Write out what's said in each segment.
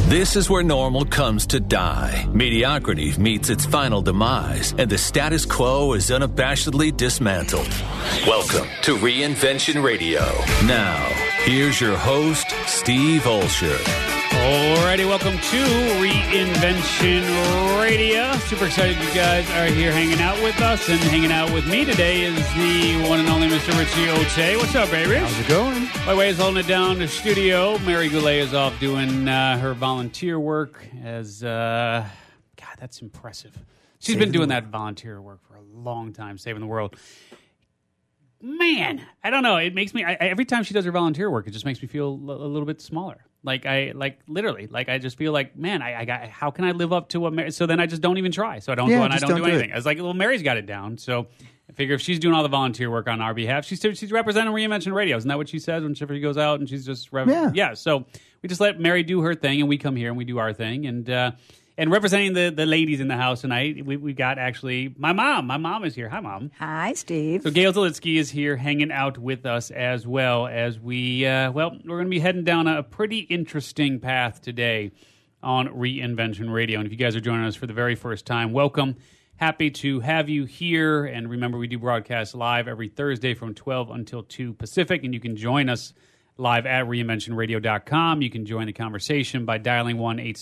This is where normal comes to die. Mediocrity meets its final demise, and the status quo is unabashedly dismantled. Welcome to Reinvention Radio. Now, here's your host, Steve Olsher. Alrighty, welcome to Reinvention Radio. Super excited you guys are here hanging out with us, and hanging out with me today is the one and only Mr. Richie Ote. What's up, baby? How's it going? By the way, is holding it down the studio. Mary Goulet is off doing her volunteer work as, God, that's impressive. She's been doing that volunteer work for a long time, saving the world. Man, I don't know. It makes me, every time she does her volunteer work, it just makes me feel a little bit smaller. Literally, I just feel like, man, how can I live up to what Mary, so then I just don't even try. So I don't go and I don't do anything. I was like, well, Mary's got it down. So I figure if she's doing all the volunteer work on our behalf, she's representing Reinvention Radio. Isn't that what she says when she goes out and she's just, yeah. So we just let Mary do her thing and we come here and we do our thing. And representing the ladies in the house tonight, we got actually my mom. My mom is here. Hi, Mom. Hi, Steve. So Gail Zalitsky is here hanging out with us as well as we're going to be heading down a pretty interesting path today on Reinvention Radio. And if you guys are joining us for the very first time, welcome. Happy to have you here. And remember, we do broadcast live every Thursday from 12 until 2 Pacific. And you can join us live at reinventionradio.com. You can join the conversation by dialing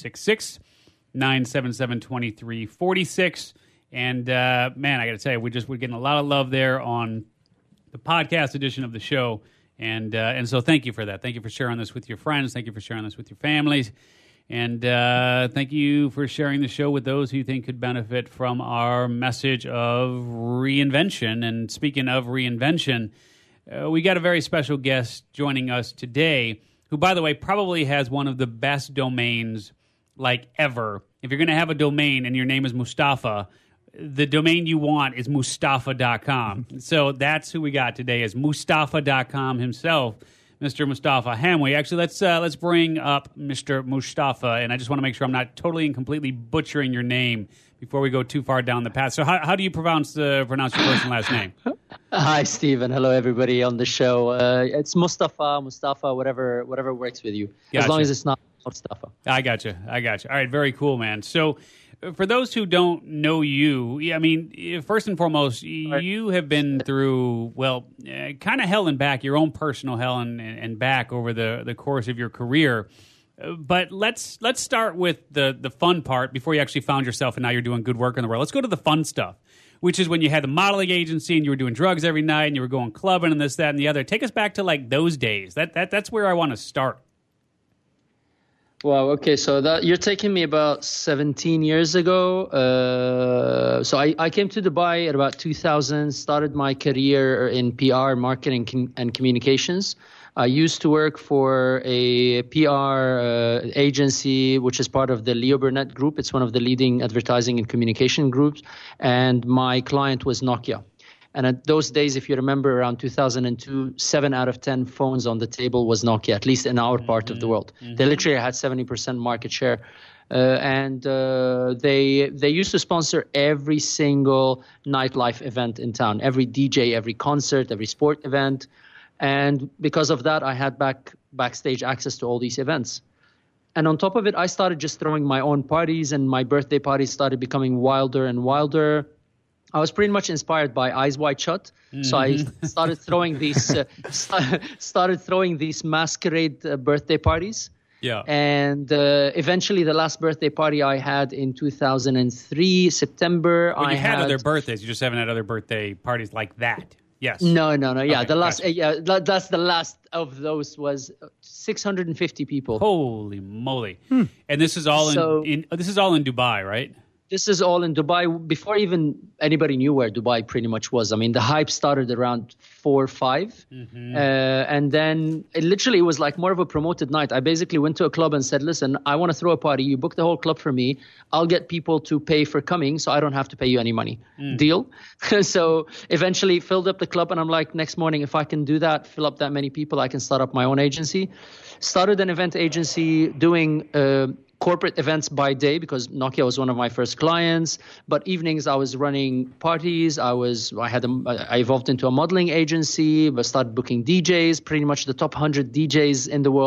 1-866-977-2346. And man, I got to tell you, we're getting a lot of love there on the podcast edition of the show. And so thank you for that. Thank you for sharing this with your friends. Thank you for sharing this with your families. And thank you for sharing the show with those who you think could benefit from our message of reinvention. And speaking of reinvention, we got a very special guest joining us today, who, by the way, probably has one of the best domains like ever. If you're going to have a domain and your name is Mustafa, the domain you want is Mustafa.com. So that's who we got today, is Mustafa.com himself, Mr. Mustafa Hamwi. Actually, let's bring up Mr. Mustafa, and I just want to make sure I'm not totally and completely butchering your name before we go too far down the path. So how do you pronounce your first and last name? Hi, Stephen. Hello, everybody on the show. It's Mustafa, whatever works with you. Gotcha. As long as it's not Mustafa. I got you. All right, very cool, man. So for those who don't know you, I mean, first and foremost, you have been through, kind of hell and back, your own personal hell and back over the course of your career. But let's start with the fun part before you actually found yourself and now you're doing good work in the world. Let's go to the fun stuff, which is when you had the modeling agency and you were doing drugs every night and you were going clubbing and this, that, and the other. Take us back to like those days. That's where I want to start. Wow. Okay. So you're taking me about 17 years ago. So I came to Dubai at about 2000, started my career in PR, marketing and communications. I used to work for a PR agency, which is part of the Leo Burnett Group. It's one of the leading advertising and communication groups. And my client was Nokia. And at those days, if you remember, around 2002, 7 out of 10 phones on the table was Nokia, at least in our part of the world. Mm-hmm. They literally had 70% market share. And they used to sponsor every single nightlife event in town, every DJ, every concert, every sport event. And because of that, I had backstage access to all these events. And on top of it, I started just throwing my own parties, and my birthday parties started becoming wilder and wilder. I was pretty much inspired by Eyes Wide Shut, so I started throwing these masquerade birthday parties. Yeah. And eventually, the last birthday party I had in 2003, September. Well, you had other birthdays. You just haven't had other birthday parties like that. Yes. No. Yeah, okay, the last. gotcha. That's the last of those was 650 people. Holy moly! And this is all this is all in Dubai, right? This is all in Dubai before even anybody knew where Dubai pretty much was. I mean, the hype started around 4 or 5. Mm-hmm. And then it was like more of a promoted night. I basically went to a club and said, listen, I want to throw a party. You book the whole club for me. I'll get people to pay for coming so I don't have to pay you any money. Deal? So eventually filled up the club. And I'm like, next morning, if I can do that, fill up that many people, I can start up my own agency. Started an event agency doing corporate events by day because Nokia was one of my first clients. But evenings I was running parties. I evolved into a modeling agency, but started booking DJs. Pretty much the top 100 DJs in the world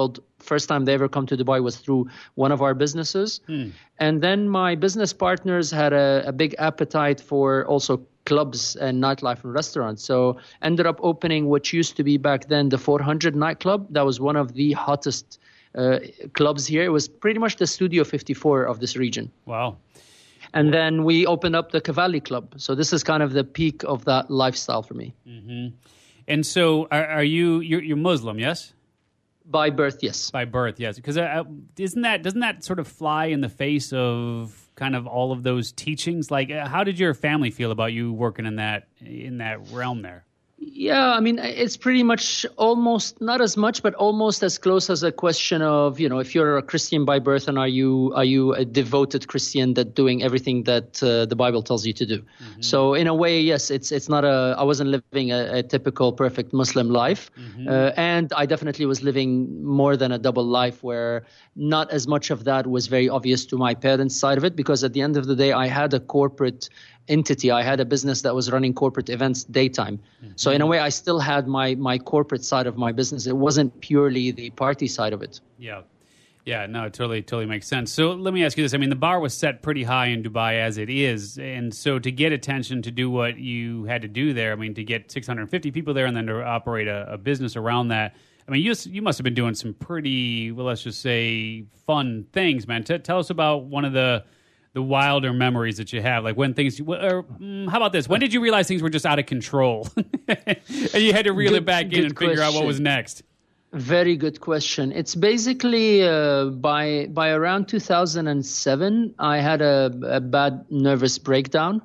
first time they ever come to Dubai was through one of our businesses. And then my business partners had a big appetite for also clubs and nightlife and restaurants. So ended up opening what used to be back then the 400 nightclub. That was one of the hottest clubs here. It was pretty much the Studio 54 of this region. Wow. And then we opened up the Cavalli Club. So this is kind of the peak of that lifestyle for me. Mm-hmm. And so you're Muslim, yes? By birth, yes. By birth, yes. Because doesn't that sort of fly in the face of kind of all of those teachings? Like, how did your family feel about you working in that realm there? Yeah, I mean, it's pretty much almost, not as much, but almost as close as a question of, if you're a Christian by birth, and are you a devoted Christian that doing everything that the Bible tells you to do? Mm-hmm. So in a way, yes, it's not I wasn't living a typical perfect Muslim life. Mm-hmm. And I definitely was living more than a double life where not as much of that was very obvious to my parents' side of it, because at the end of the day, I had a corporate entity. I had a business that was running corporate events daytime. Mm-hmm. So in a way, I still had my corporate side of my business. It wasn't purely the party side of it. Yeah. Yeah, no, it totally makes sense. So let me ask you this. I mean, the bar was set pretty high in Dubai as it is. And so to get attention to do what you had to do there, I mean, to get 650 people there and then to operate a business around that, I mean, you must have been doing some pretty, well, let's just say, fun things, man. Tell us about one of the wilder memories that you have, like when things, or how about this? When did you realize things were just out of control and you had to reel it back in and figure out what was next? Very good question. It's basically by around 2007, I had a bad nervous breakdown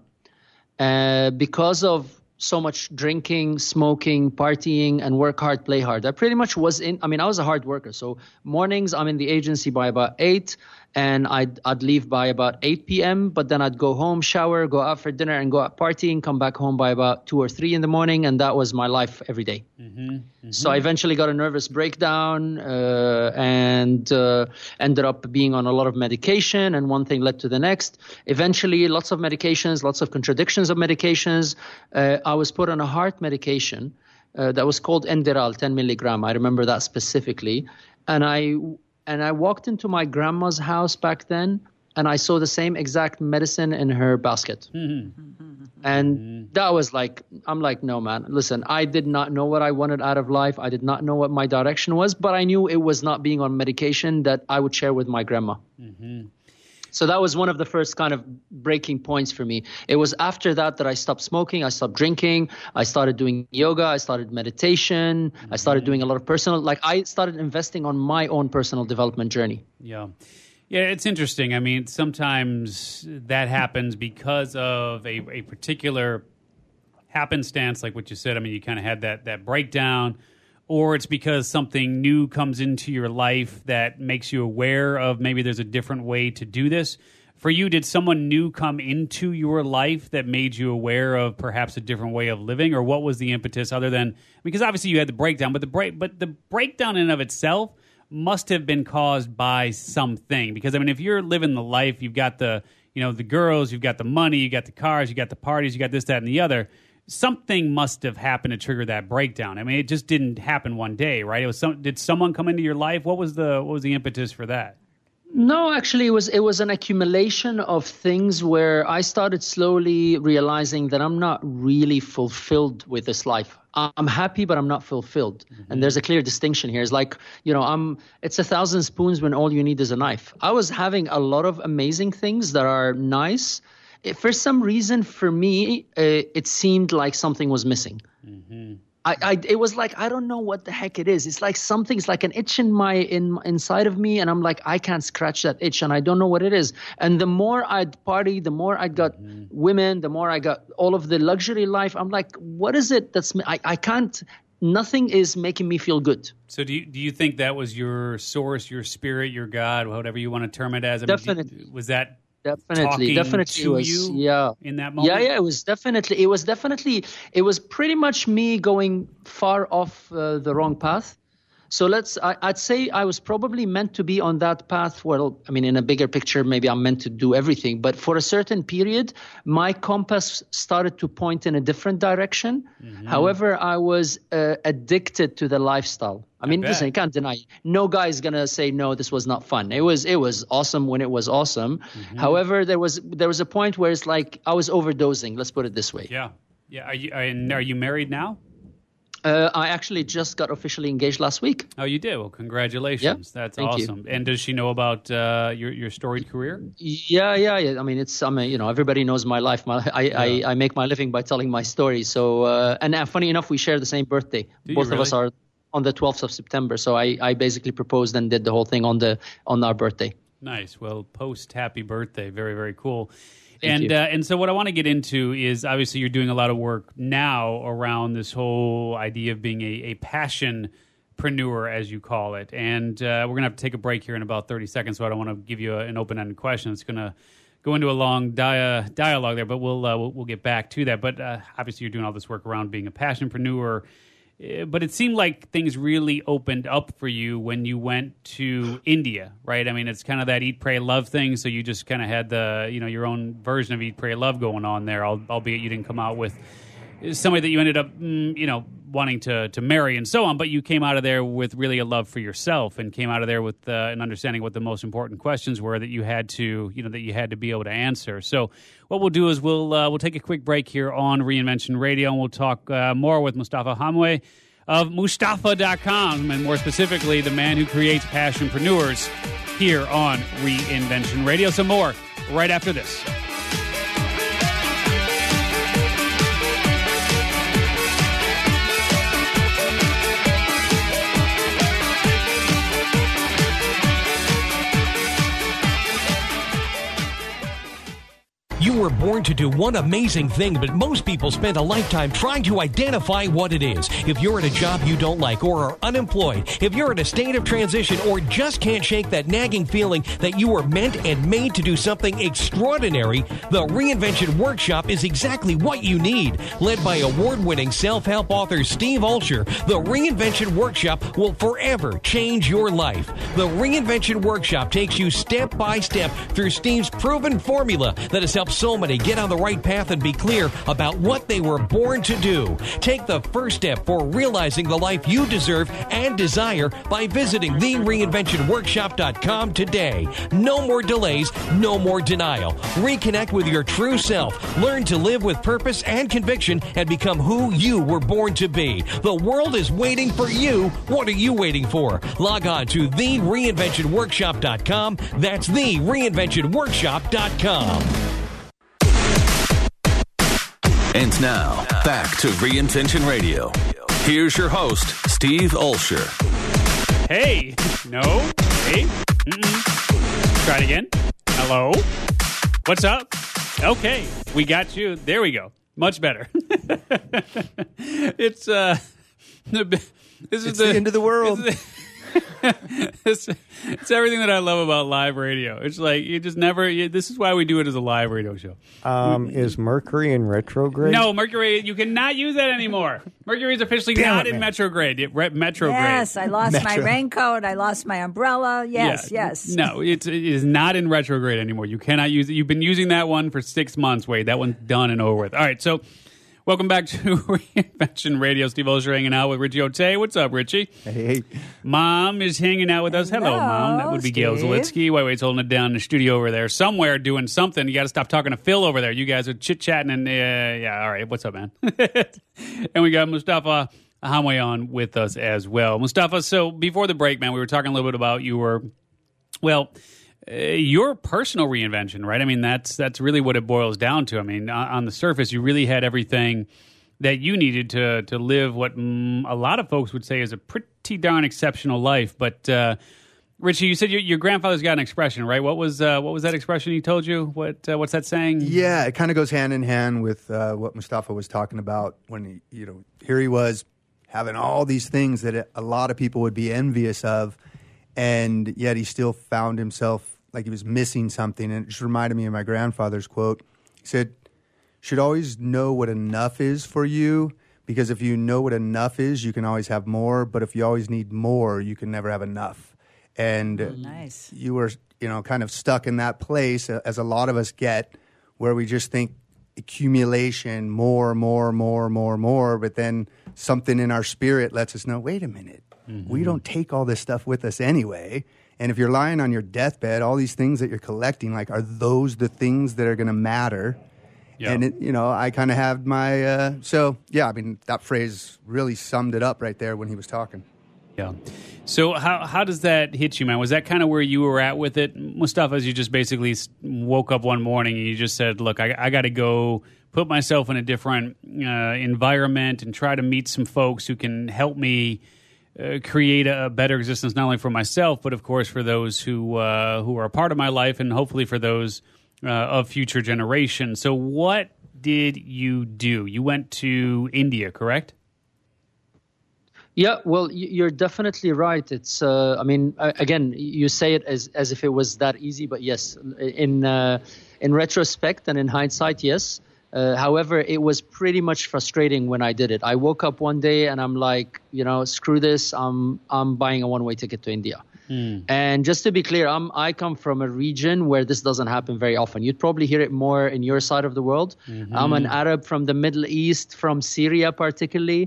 because of so much drinking, smoking, partying, and work hard, play hard. I pretty much I was a hard worker. So mornings, I'm in the agency by about 8, and I'd leave by about 8 p.m., but then I'd go home, shower, go out for dinner, and go out partying, come back home by about 2 or 3 in the morning, and that was my life every day. Mm-hmm. Mm-hmm. So I eventually got a nervous breakdown and ended up being on a lot of medication, and one thing led to the next. Eventually, lots of medications, lots of contradictions of medications. I was put on a heart medication that was called Enderal, 10 milligram. I remember that specifically. And I walked into my grandma's house back then, and I saw the same exact medicine in her basket. Mm-hmm. And that was like, I'm like, no, man, listen, I did not know what I wanted out of life. I did not know what my direction was, but I knew it was not being on medication that I would share with my grandma. Mm-hmm. So that was one of the first kind of breaking points for me. It was after that I stopped smoking, I stopped drinking, I started doing yoga, I started meditation, mm-hmm. I started doing a lot of I started investing on my own personal development journey. Yeah. Yeah, it's interesting. I mean, sometimes that happens because of a particular happenstance, like what you said. I mean, you kind of had that breakdown, or it's because something new comes into your life that makes you aware of maybe there's a different way to do this. For you, did someone new come into your life that made you aware of perhaps a different way of living, or what was the impetus other than, because obviously you had the breakdown, but the breakdown in and of itself must have been caused by something. Because I mean, if you're living the life, you've got the girls, you've got the money, you got the cars, you got the parties, you got this, that, and the other. Something must have happened to trigger that breakdown. I mean, it just didn't happen one day, right? Did someone come into your life? What was the impetus for that? No, actually, it was an accumulation of things where I started slowly realizing that I'm not really fulfilled with this life. I'm happy, but I'm not fulfilled. Mm-hmm. And there's a clear distinction here. It's like, it's 1,000 spoons when all you need is a knife. I was having a lot of amazing things that are nice. For some reason, for me, it seemed like something was missing. Mm-hmm. It was like, I don't know what the heck it is. It's like something's like an itch inside of me, and I'm like, I can't scratch that itch, and I don't know what it is. And the more I'd party, the more I got women, the more I got all of the luxury life. I'm like, what is it that's I can't? Nothing is making me feel good. So do you think that was your source, your spirit, your God, whatever you want to term it as? Definitely. Was that? Definitely was, you in that moment? Yeah, it was pretty much me going far off the wrong path. So I'd say I was probably meant to be on that path. Well, I mean, in a bigger picture, maybe I'm meant to do everything. But for a certain period, my compass started to point in a different direction. Mm-hmm. However, I was addicted to the lifestyle. I mean, listen, you can't deny it. No guy is gonna say no. This was not fun. It was awesome when it was awesome. Mm-hmm. However, there was a point where it's like I was overdosing. Let's put it this way. Yeah. Are you married now? I actually just got officially engaged last week. Oh, you did? Well, congratulations. Yeah, that's awesome. You. And does she know about your storied career? Yeah. I mean, everybody knows my life. I make my living by telling my story. So, and funny enough, we share the same birthday. Both of us are on the 12th of September. So I basically proposed and did the whole thing on our birthday. Nice. Well, post happy birthday. Very, very cool. And so what I want to get into is obviously you're doing a lot of work now around this whole idea of being a passionpreneur, as you call it. And we're going to have to take a break here in about 30 seconds, so I don't want to give you an open-ended question. It's going to go into a long dialogue there, but we'll get back to that. But obviously you're doing all this work around being a passionpreneur. But it seemed like things really opened up for you when you went to India, right? I mean, it's kind of that eat, pray, love thing. So you just kind of had your own version of eat, pray, love going on there, albeit you didn't come out with somebody that you ended up, wanting to marry and so on. But you came out of there with really a love for yourself and came out of there with an understanding what the most important questions were that you had to, that you had to be able to answer. So what we'll do is we'll take a quick break here on Reinvention Radio, and we'll talk more with Mustafa Hamwe of Mustafa.com, and more specifically, the man who creates passionpreneurs here on Reinvention Radio. Some more right after this. You were born to do one amazing thing, but most people spend a lifetime trying to identify what it is. If you're at a job you don't like or are unemployed, if you're in a state of transition or just can't shake that nagging feeling that you were meant and made to do something extraordinary, the Reinvention Workshop is exactly what you need. Led by award-winning self-help author Steve Olsher, the Reinvention Workshop will forever change your life. The Reinvention Workshop takes you step by step through Steve's proven formula that has helped so many get on the right path and be clear about what they were born to do. Take the first step for realizing the life you deserve and desire by visiting TheReinventionWorkshop.com today. No more delays, no more denial. Reconnect with your true self. Learn to live with purpose and conviction and become who you were born to be. The world is waiting for you. What are you waiting for? Log on to TheReinventionWorkshop.com. That's TheReinventionWorkshop.com. And now, back to Reinvention Radio. Here's your host, Steve Olsher. Hey. No. Hey. Mm-mm. Try it again. Hello. What's up? Okay. We got you. There we go. Much better. It's the end of the world. It's everything that I love about live radio. It's like you just never. This is why we do it as a live radio show. Is Mercury in retrograde? No, Mercury. You cannot use that anymore. Mercury is officially not in retrograde. Retrograde. Yes, I lost my raincoat. I lost my umbrella. Yes. No, it is not in retrograde anymore. You cannot use it. You've been using that one for 6 months. Wade, that one's done and over with. All right, so. Welcome back to Reinvention Radio. Steve Olsher hanging out with Richie Ote. What's up, Richie? Hey. Mom is hanging out with us. Hello, Mom. That would be Gail Zalitsky. Wade's holding it down in the studio over there somewhere doing something. You got to stop talking to Phil over there. You guys are chit-chatting and, all right. What's up, man? And we got Mustafa Hamwe on with us as well. Mustafa, so before the break, man, we were talking a little bit about your personal reinvention, right? I mean, that's really what it boils down to. I mean, on the surface, you really had everything that you needed to live what a lot of folks would say is a pretty darn exceptional life. But Richie, you said your grandfather's got an expression, right? What was that expression he told you? What's that saying? Yeah, it kind of goes hand in hand with what Mustafa was talking about when here he was having all these things that a lot of people would be envious of, and yet he still found himself like he was missing something. And it just reminded me of my grandfather's quote. He said, should always know what enough is for you, because if you know what enough is, you can always have more. But if you always need more, you can never have enough. And nice. You were, kind of stuck in that place, as a lot of us get, where we just think accumulation, more. But then something in our spirit lets us know, wait a minute, We don't take all this stuff with us anyway. And if you're lying on your deathbed, all these things that you're collecting, like, are those the things that are going to matter? Yeah. And, I kind of have my, that phrase really summed it up right there when he was talking. Yeah. So how does that hit you, man? Was that kind of where you were at with it, Mustafa, as you just basically woke up one morning and you just said, look, I got to go put myself in a different environment and try to meet some folks who can help me create a better existence, not only for myself, but of course for those who are a part of my life, and hopefully for those of future generations. So what did you do? You went to India, correct? Yeah, well, you're definitely right. It's, again, you say it as if it was that easy, but yes, in retrospect and in hindsight, yes. However, it was pretty much frustrating when I did it. I woke up one day and I'm like, screw this. I'm buying a one-way ticket to India. And just to be clear, I come from a region where this doesn't happen very often. You'd probably hear it more in your side of the world. I'm an Arab from the Middle East, from Syria particularly.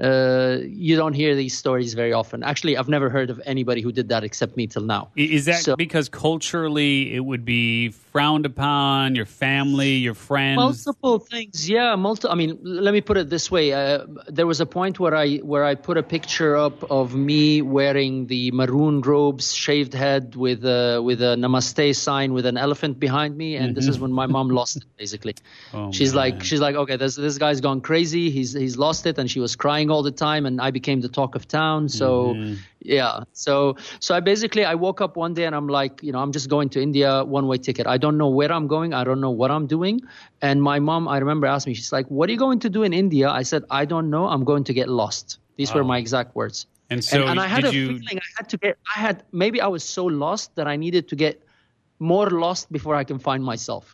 You don't hear these stories very often. Actually, I've never heard of anybody who did that except me till now. Is that because culturally it would be frowned upon, your family, your friends? Multiple things, yeah. Let me put it this way. There was a point where I put a picture up of me wearing the maroon robes, shaved head with a namaste sign with an elephant behind me, and this is when my mom lost it, basically. She's like, okay, this guy's gone crazy. He's lost it, and she was crying all the time, and I became the talk of town. So yeah, so I woke up one day and I'm like, I'm just going to India, one-way ticket. I don't know where I'm going. I don't know what I'm doing. And my mom, I remember, asked me, she's like, what are you going to do in India? I said, I don't know. I'm going to get lost. These were my exact words. And so and I had a feeling maybe I was so lost that I needed to get more lost before I can find myself.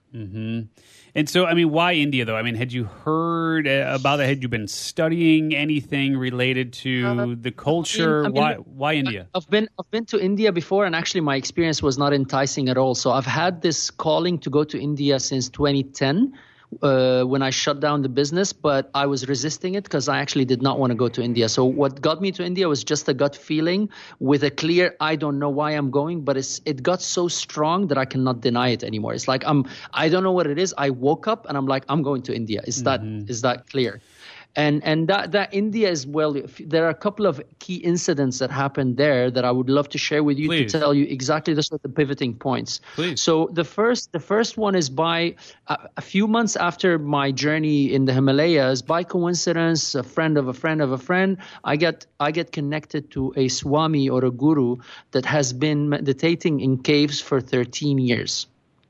And so, why India, though? Had you heard about that? Had you been studying anything related to the culture? Why India? I've been to India before, and actually my experience was not enticing at all. So I've had this calling to go to India since 2010. When I shut down the business, but I was resisting it because I actually did not want to go to India. So what got me to India was just a gut feeling with a clear, I don't know why I'm going, but it got so strong that I cannot deny it anymore. It's like I don't know what it is. I woke up and I'm like, I'm going to India. Is that clear? And that India as well, there are a couple of key incidents that happened there that I would love to share with you. Please. To tell you exactly the sort of pivoting points. Please. So the first one is by a few months after my journey in the Himalayas, by coincidence, a friend of a friend of a friend, I get connected to a Swami or a guru that has been meditating in caves for 13 years.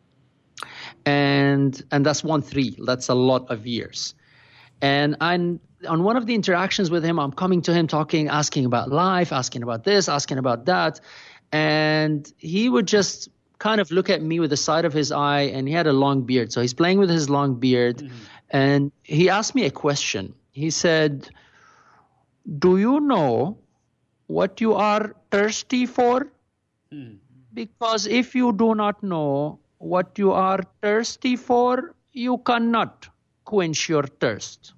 And that's 13. That's a lot of years. And on one of the interactions with him, I'm coming to him talking, asking about life, asking about this, asking about that. And he would just kind of look at me with the side of his eye, and he had a long beard. So he's playing with his long beard. And he asked me a question. He said, do you know what you are thirsty for? Because if you do not know what you are thirsty for, you cannot quench your thirst.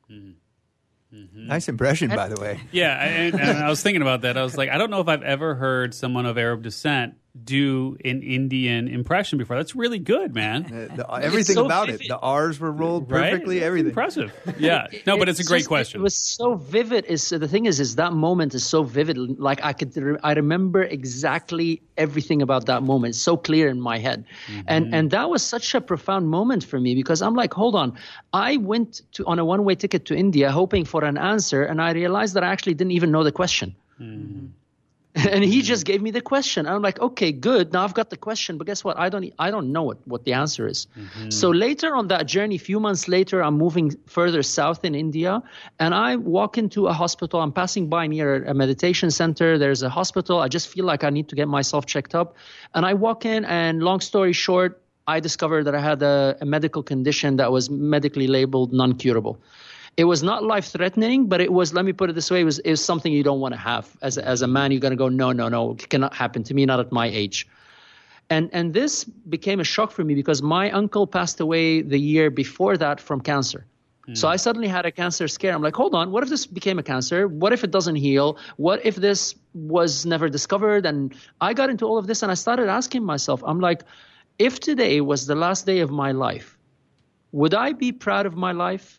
Nice impression, by the way. Yeah, and I was thinking about that. I was like, I don't know if I've ever heard someone of Arab descent do an Indian impression before. That's really good, man. Everything so about vivid. It. The R's were rolled perfectly, right? Everything. Impressive. Yeah. No, but it's a great question. It was so vivid. The thing is that moment is so vivid. Like I remember exactly everything about that moment. It's so clear in my head. And that was such a profound moment for me because I'm like, hold on. I went on a one-way ticket to India hoping for an answer, and I realized that I actually didn't even know the question. And he just gave me the question. I'm like, okay, good. Now I've got the question, but guess what? I don't know what the answer is. So later on that journey, a few months later, I'm moving further south in India, and I walk into a hospital. I'm passing by near a meditation center. There's a hospital. I just feel like I need to get myself checked up. And I walk in, and long story short, I discovered that I had a medical condition that was medically labeled non-curable. It was not life-threatening, but it was, let me put it this way, it was something you don't want to have. As a man, you're going to go, no, it cannot happen to me, not at my age. And this became a shock for me because my uncle passed away the year before that from cancer. So I suddenly had a cancer scare. I'm like, hold on, what if this became a cancer? What if it doesn't heal? What if this was never discovered? And I got into all of this and I started asking myself, I'm like, if today was the last day of my life, would I be proud of my life?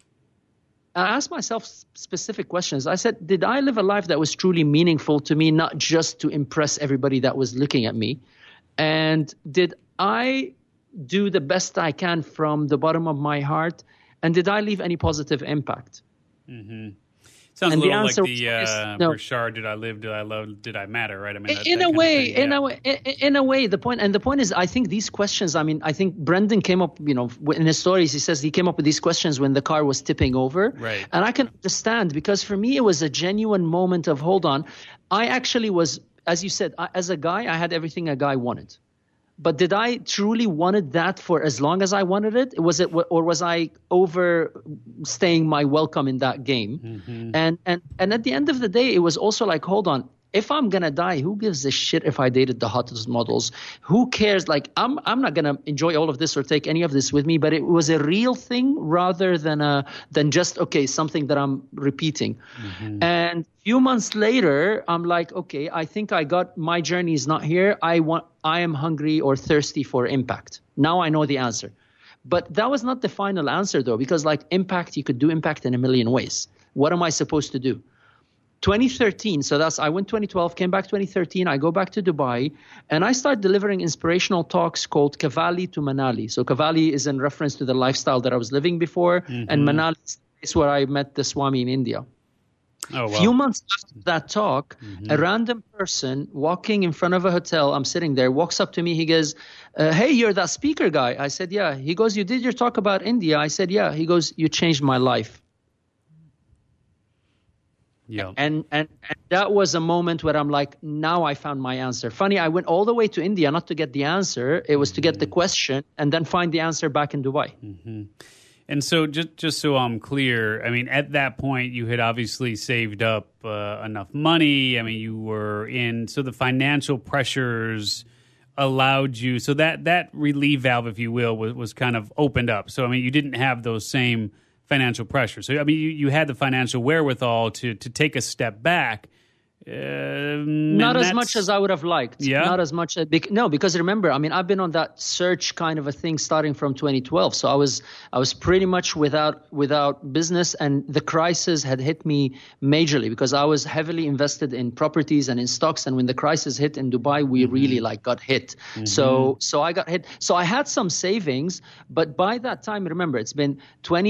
I asked myself specific questions. I said, did I live a life that was truly meaningful to me, not just to impress everybody that was looking at me? And did I do the best I can from the bottom of my heart? And did I leave any positive impact? Mm-hmm. Sounds and a little like the no. Burchard, did I live, did I love, did I matter, right? I mean, in a way, the point is, I think these questions, I mean, I think Brendan came up, you know, in his stories, he says he came up with these questions when the car was tipping over. Right. And I can understand, because for me, it was a genuine moment of, hold on, I actually was, as you said, as a guy, I had everything a guy wanted. But did I truly wanted that for as long as I wanted it? Or was I overstaying my welcome in that game? Mm-hmm. And at the end of the day, it was also like, hold on, if I'm gonna die, who gives a shit if I dated the hottest models? Who cares? Like, I'm not gonna enjoy all of this or take any of this with me. But it was a real thing rather than just something that I'm repeating. Mm-hmm. And a few months later, I'm like, okay, I think I got my journey is not here. I am hungry or thirsty for impact. Now I know the answer. But that was not the final answer though, because like impact, you could do impact in a million ways. What am I supposed to do? 2013, so I went 2012, came back 2013, I go back to Dubai, and I start delivering inspirational talks called Cavalli to Manali. So Cavalli is in reference to the lifestyle that I was living before, and Manali is the place where I met the Swami in India. Oh, wow. A few months after that talk, a random person walking in front of a hotel, I'm sitting there, walks up to me, he goes, hey, you're that speaker guy. I said, yeah. He goes, you did your talk about India? I said, yeah. He goes, you changed my life. Yeah. And that was a moment where I'm like, now I found my answer. Funny, I went all the way to India not to get the answer. It was to get the question and then find the answer back in Dubai. Mm-hmm. And so just so I'm clear, I mean, at that point, you had obviously saved up enough money. I mean, you were so the financial pressures allowed you, so that relief valve, if you will, was kind of opened up. So, I mean, you didn't have those same financial pressure. So, I mean, you had the financial wherewithal to take a step back. Not as much as I would have liked. Yeah. Not as much. Because remember, I mean, I've been on that search kind of a thing starting from 2012. So I was pretty much without business, and the crisis had hit me majorly because I was heavily invested in properties and in stocks. And when the crisis hit in Dubai, we really got hit. Mm-hmm. So I got hit. So I had some savings, but by that time, remember, it's been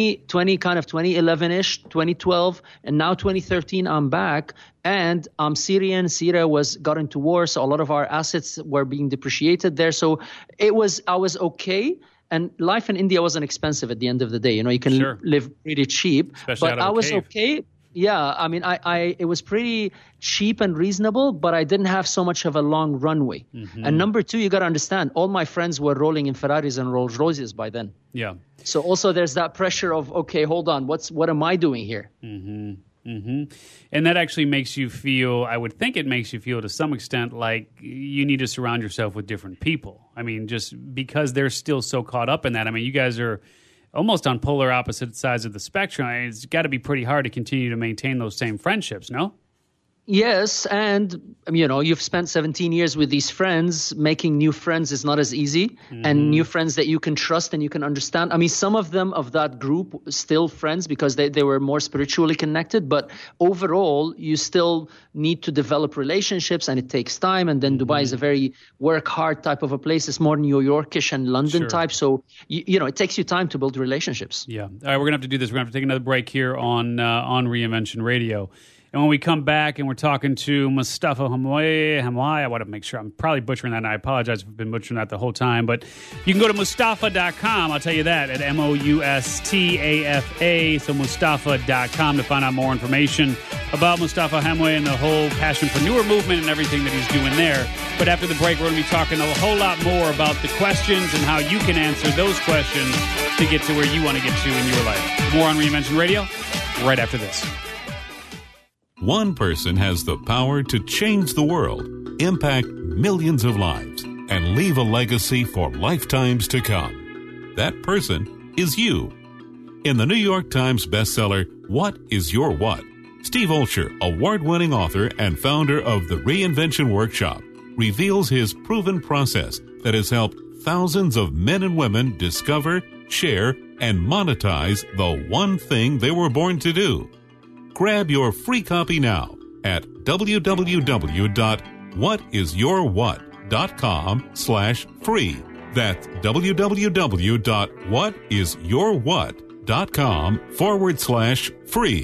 2011-ish, 2012, and now 2013, I'm back. And I'm Syrian. Syria got into war, so a lot of our assets were being depreciated there. So I was okay. And life in India wasn't expensive at the end of the day. You know, you can live pretty cheap. Especially but I was okay. Yeah, I mean, it was pretty cheap and reasonable, but I didn't have so much of a long runway. Mm-hmm. And number two, you got to understand, all my friends were rolling in Ferraris and Rolls Royces by then. Yeah. So also there's that pressure of, okay, hold on, what am I doing here? Mm-hmm. Mm-hmm. And that actually makes you feel, I would think it makes you feel to some extent like you need to surround yourself with different people. I mean, just because they're still so caught up in that. I mean, you guys are almost on polar opposite sides of the spectrum. I mean, it's got to be pretty hard to continue to maintain those same friendships, no? Yes, and you know, you've spent 17 years with these friends. Making new friends is not as easy, and new friends that you can trust and you can understand. I mean, some of them of that group still friends because they were more spiritually connected, but overall, you still need to develop relationships, and it takes time. And then Dubai is a very work hard type of a place. It's more New Yorkish and London type, so you know, it takes you time to build relationships. Yeah. All right, we're gonna have to do this. We're gonna have to take another break here on Reinvention Radio. And when we come back and we're talking to Mustafa Hamwaye, I want to make sure I'm probably butchering that, and I apologize if I've been butchering that the whole time, but you can go to Mustafa.com, I'll tell you that, at Moustafa, so Mustafa.com to find out more information about Mustafa Hamwaye and the whole Passionpreneur movement and everything that he's doing there. But after the break, we're going to be talking a whole lot more about the questions and how you can answer those questions to get to where you want to get to in your life. More on Reinvention Radio right after this. One person has the power to change the world, impact millions of lives, and leave a legacy for lifetimes to come. That person is you. In the New York Times bestseller, What is Your What? Steve Olsher, award-winning author and founder of the Reinvention Workshop, reveals his proven process that has helped thousands of men and women discover, share, and monetize the one thing they were born to do. Grab your free copy now at www.whatisyourwhat.com/free. That's www.whatisyourwhat.com/free.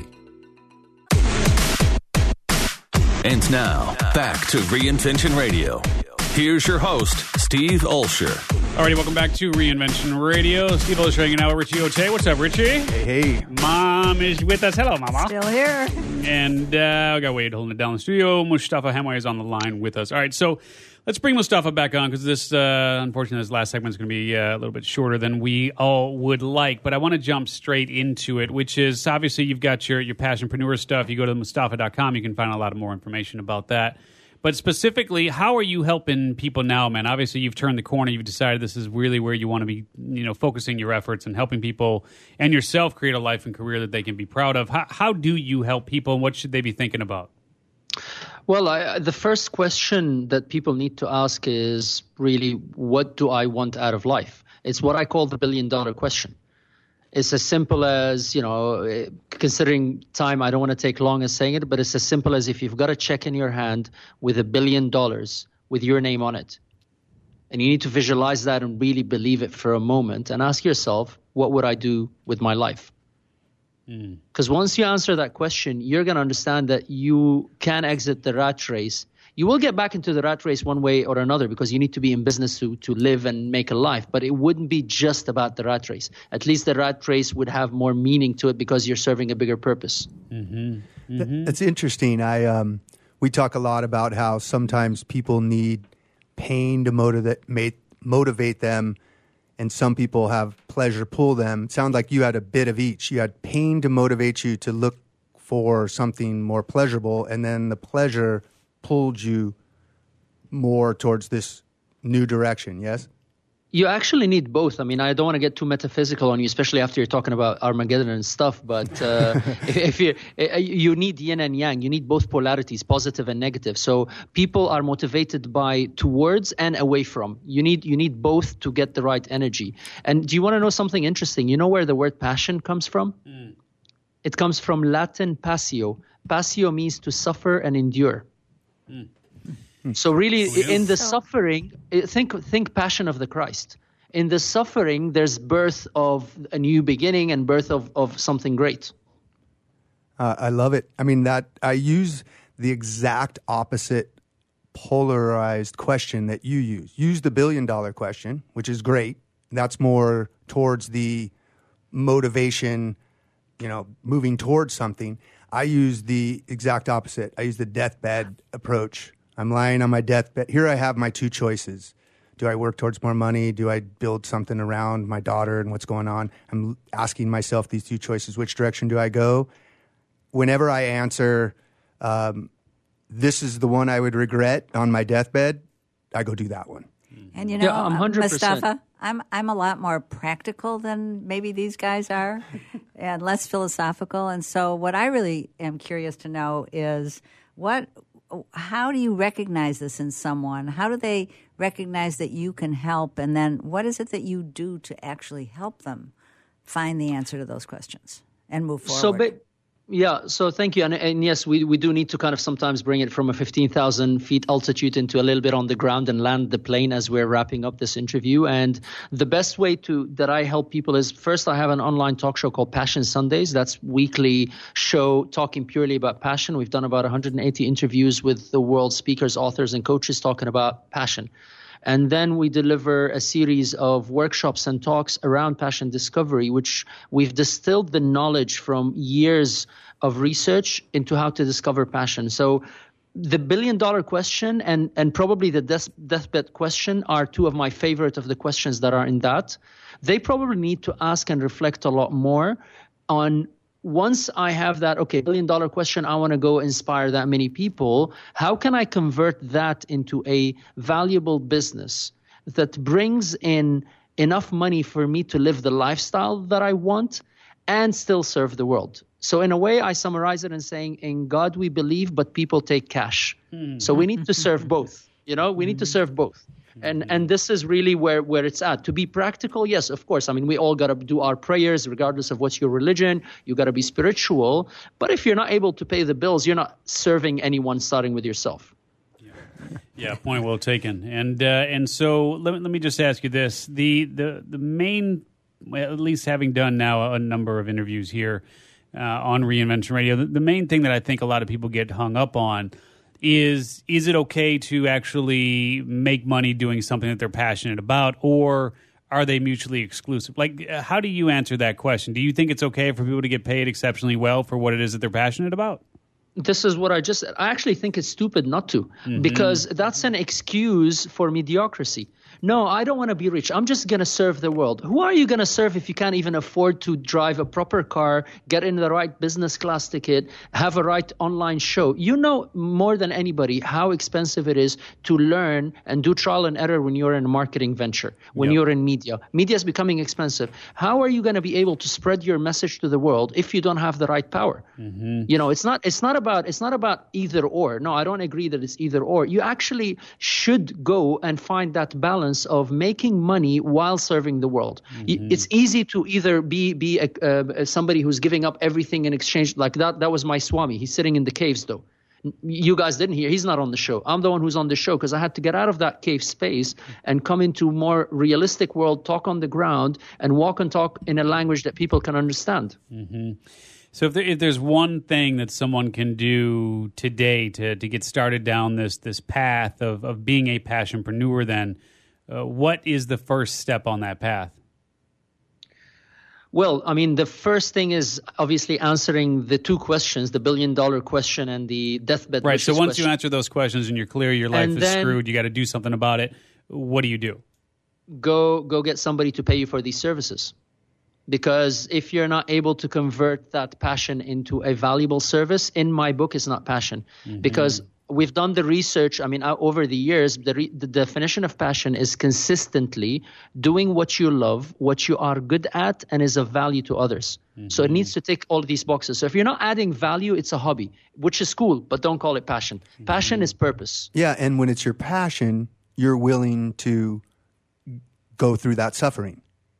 And now, back to Reinvention Radio. Here's your host, Steve Olsher. Alrighty, welcome back to Reinvention Radio. Steve Olsher hanging out with Richie Ote. What's up, Richie? Hey. Mom is with us. Hello, Mama. Still here. And I got Wade holding it down in the studio. Mustafa Hamway is on the line with us. All right, so let's bring Mustafa back on because this, unfortunately, this last segment is going to be a little bit shorter than we all would like. But I want to jump straight into it, which is obviously you've got your passionpreneur stuff. You go to Mustafa.com, you can find a lot of more information about that. But specifically, how are you helping people now, man? Obviously, you've turned the corner. You've decided this is really where you want to be, focusing your efforts and helping people and yourself create a life and career that they can be proud of. How do you help people, and what should they be thinking about? Well, the first question that people need to ask is really, what do I want out of life? It's what I call the $1 billion question. It's as simple as, considering time, I don't want to take long as saying it, but it's as simple as if you've got a check in your hand with $1 billion with your name on it. And you need to visualize that and really believe it for a moment and ask yourself, what would I do with my life? Because once you answer that question, you're going to understand that you can exit the rat race. You will get back into the rat race one way or another because you need to be in business to live and make a life. But it wouldn't be just about the rat race. At least the rat race would have more meaning to it because you're serving a bigger purpose. That's interesting. We talk a lot about how sometimes people need pain to motivate them, and some people have pleasure pull them. It sounds like you had a bit of each. You had pain to motivate you to look for something more pleasurable, and then the pleasure pulled you more towards this new direction, yes? You actually need both. I mean, I don't want to get too metaphysical on you, especially after you're talking about Armageddon and stuff, but if you need yin and yang. You need both polarities, positive and negative. So people are motivated by towards and away from. You need both to get the right energy. And do you want to know something interesting? You know where the word passion comes from? It comes from Latin passio. Passio means to suffer and endure. So really, in the suffering, think Passion of the Christ. In the suffering, there's birth of a new beginning and birth of something great. I love it. I mean, that I use the exact opposite polarized question that you use. Use the $1 billion question, which is great. That's more towards the motivation, moving towards something. I use the exact opposite. I use the deathbed approach. I'm lying on my deathbed. Here I have my two choices. Do I work towards more money? Do I build something around my daughter and what's going on? I'm asking myself these two choices. Which direction do I go? Whenever I answer, this is the one I would regret on my deathbed, I go do that one. And I'm 100%. Mustafa, I'm a lot more practical than maybe these guys are, and less philosophical. And so, what I really am curious to know is how do you recognize this in someone? How do they recognize that you can help? And then, what is it that you do to actually help them find the answer to those questions and move forward? So thank you. And yes, we do need to kind of sometimes bring it from a 15,000 feet altitude into a little bit on the ground and land the plane as we're wrapping up this interview. And the best way that I help people is, first, I have an online talk show called Passion Sundays. That's weekly show talking purely about passion. We've done about 180 interviews with the world speakers, authors, and coaches talking about passion. And then we deliver a series of workshops and talks around passion discovery, which we've distilled the knowledge from years of research into how to discover passion. So the $1 billion question and probably the deathbed question are two of my favorite of the questions that are in that. They probably need to ask and reflect a lot more on, once I have that, $1 billion question, I want to go inspire that many people. How can I convert that into a valuable business that brings in enough money for me to live the lifestyle that I want and still serve the world. So in a way, I summarize it in saying, in God we believe, but people take cash. So we need to serve both. We need to serve both. And this is really where it's at. To be practical, yes, of course. I mean, we all got to do our prayers regardless of what's your religion. You got to be spiritual. But if you're not able to pay the bills, you're not serving anyone, starting with yourself. Yeah, point well taken. And so let me just ask you this: the main, at least having done now a number of interviews here on Reinvention Radio, the main thing that I think a lot of people get hung up on is it okay to actually make money doing something that they're passionate about, or are they mutually exclusive? Like, how do you answer that question? Do you think it's okay for people to get paid exceptionally well for what it is that they're passionate about? This is what I actually think it's stupid not to, because that's an excuse for mediocrity. No, I don't want to be rich. I'm just going to serve the world. Who are you going to serve if you can't even afford to drive a proper car, get in the right business class ticket, have a right online show? You know more than anybody how expensive it is to learn and do trial and error when you're in a marketing venture, when you're in media. Media is becoming expensive. How are you going to be able to spread your message to the world if you don't have the right power? It's not about either or. No, I don't agree that it's either or. You actually should go and find that balance of making money while serving the world. It's easy to either be somebody who's giving up everything in exchange. Like that was my Swami. He's sitting in the caves, though. You guys didn't hear. He's not on the show. I'm the one who's on the show because I had to get out of that cave space and come into more realistic world, talk on the ground, and walk and talk in a language that people can understand. So if there's one thing that someone can do today to get started down this path of being a passionpreneur, then what is the first step on that path? Well, I mean, the first thing is obviously answering the two questions, the $1 billion question and the deathbed Right. So once question. you answer those questions and you're clear your life is screwed, you got to do something about it. What do you do? Go get somebody to pay you for these services. Because if you're not able to convert that passion into a valuable service, in my book, it's not passion. Because we've done the research. I mean, over the years, the definition of passion is consistently doing what you love, what you are good at, and is of value to others. So it needs to tick all of these boxes. So if you're not adding value, it's a hobby, which is cool, but don't call it passion. Passion is purpose. Yeah, and when it's your passion, you're willing to go through that suffering.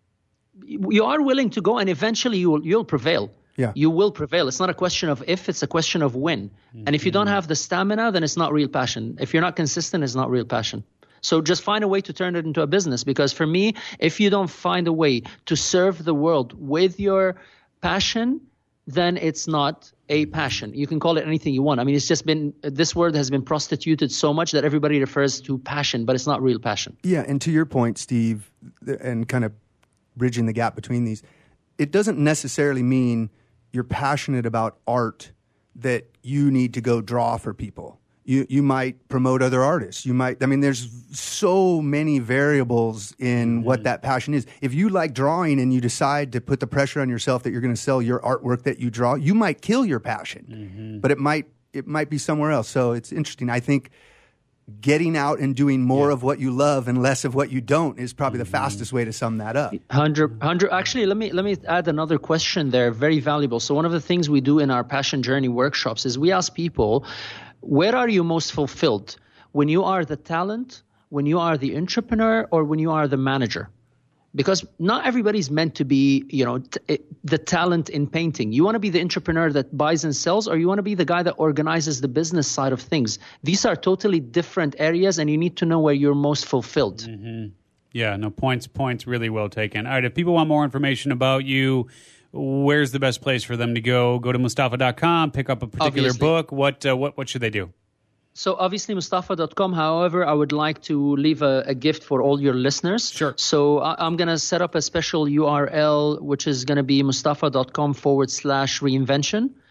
You are willing to go, and eventually you'll prevail. Yeah. You will prevail. It's not a question of if, it's a question of when. And if you don't have the stamina, then it's not real passion. If you're not consistent, it's not real passion. So just find a way to turn it into a business. Because for me, if you don't find a way to serve the world with your passion, then it's not a passion. You can call it anything you want. I mean, it's just this word has been prostituted so much that everybody refers to passion, but it's not real passion. Yeah, and to your point, Steve, and kind of bridging the gap between these, it doesn't necessarily mean you're passionate about art that you need to go draw for people. You might promote other artists. There's so many variables in what that passion is. If you like drawing and you decide to put the pressure on yourself that you're going to sell your artwork that you draw, you might kill your passion, but it might be somewhere else. So it's interesting. I think getting out and doing more of what you love and less of what you don't is probably the fastest way to sum that up. 100. Actually, let me add another question there, very valuable. So one of the things we do in our Passion Journey workshops is we ask people, where are you most fulfilled? When you are the talent, when you are the entrepreneur, or when you are the manager? Because not everybody's meant to be, the talent in painting. You want to be the entrepreneur that buys and sells, or you want to be the guy that organizes the business side of things. These are totally different areas, and you need to know where you're most fulfilled. Yeah, no, points really well taken. All right, if people want more information about you, where's the best place for them to go? Go to Mustafa.com, pick up a particular book. What should they do? So obviously Mustafa.com. However, I would like to leave a gift for all your listeners. Sure. So I'm going to set up a special URL, which is going to be Mustafa.com/reinvention.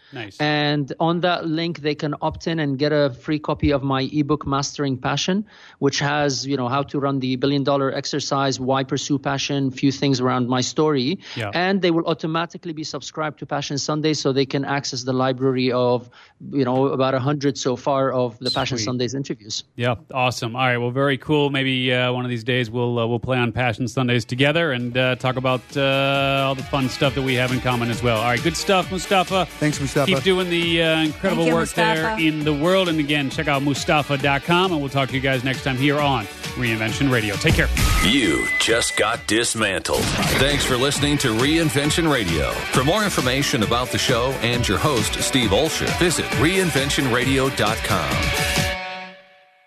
Nice. And on that link, they can opt in and get a free copy of my ebook, Mastering Passion, which has, how to run the $1 billion exercise, why pursue passion, few things around my story. Yeah. And they will automatically be subscribed to Passion Sundays, so they can access the library of, about 100 so far of the Passion Sundays interviews. Yeah, awesome. All right, well, very cool. Maybe one of these days we'll play on Passion Sundays together and talk about all the fun stuff that we have in common as well. All right, good stuff, Mustafa. Thanks, Mustafa. Keep doing the incredible Thank you, work Mustafa. there in the world. And again, check out Mustafa.com, and we'll talk to you guys next time here on Reinvention Radio. Take care. You just got dismantled. Thanks for listening to Reinvention Radio. For more information about the show and your host, Steve Olsher, visit reinventionradio.com.